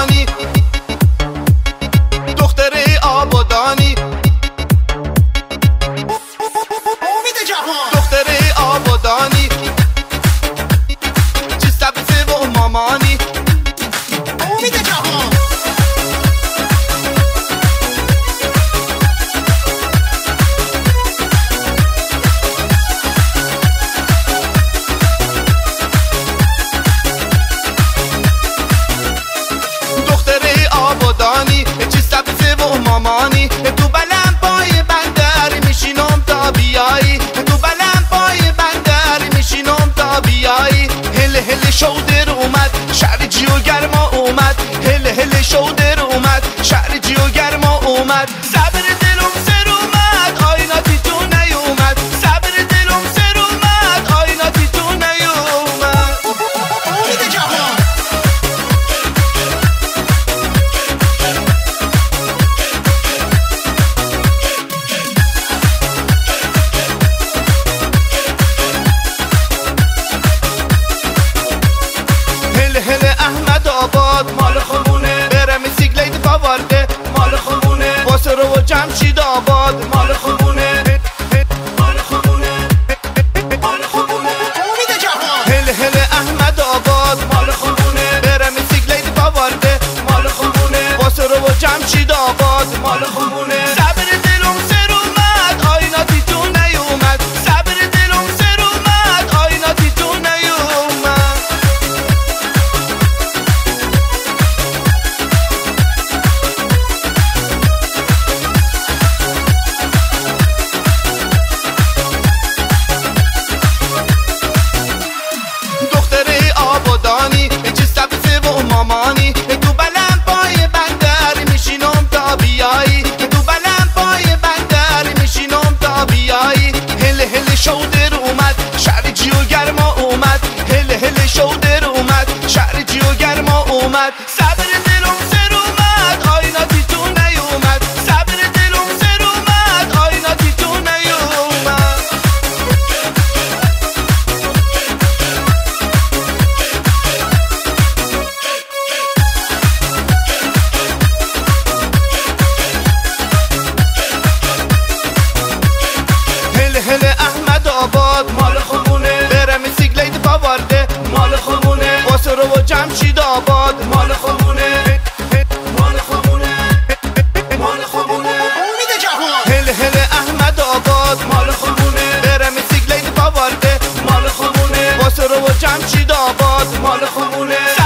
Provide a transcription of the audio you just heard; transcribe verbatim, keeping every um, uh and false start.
آبادانی، دختره آبادانی، امید جهان، دختره آبادانی، چی سبزه و مامانی. امید جهان، دختره آبادانی، چی سبزه و مامانی. تو بلند پای بندر میشینم تا بیایی، تو بلند پای بندر میشینم تا بیایی. هل هل شودر اومد، شهر جیو گرما اومد. هل هل شودر اومد، شهر جیو گرما اومد. صبر دلم سر اومد، آیناتی تو نیومد. صبر دلم سر اومد، آیناتی تو نیومد. امید جهان، هل هل احمد آباد مال خمونه، برم سیگلیت پاورده مال خمونه. واسه رو و جمشید آباد مال خمونه، مال خمونه، مال خمونه. امید جهان، هل هل احمد آباد مال خمونه، برم سیگلیت پاورده مال خمونه. واسه رو و جمشید آباد مال خمونه. صبر دلم سر اومد، آیناتی تو نیومد. صبر دلم سر اومد، آیناتی تو نیومد. دختره آبادانی، چه سبزه و مامانی. تو بلند پای بندر میشینم تا بیایی، تو بلند پای بندر میشینم تا بیایی. هل هل شودر اومد، شهر جیو گرما اومد. هل هل شودر اومد، شهر جیو گرما اومد. صبر دلم سر اومد، آیناتی تو نیومد. صبر دلم سر اومد، آیناتی تو نیومد. هل هل احمد آباد مال خمونه، برم سیگلیت پاورده مال خمونه. واسه رو و جمشید آباد مال خمونه، مال خمونه، مال خمونه. امید جهان، هل هل احمد آباد مال خمونه، برم سیگلیت پاورده مال خمونه. واسه رو و جمشید آباد مال خمونه.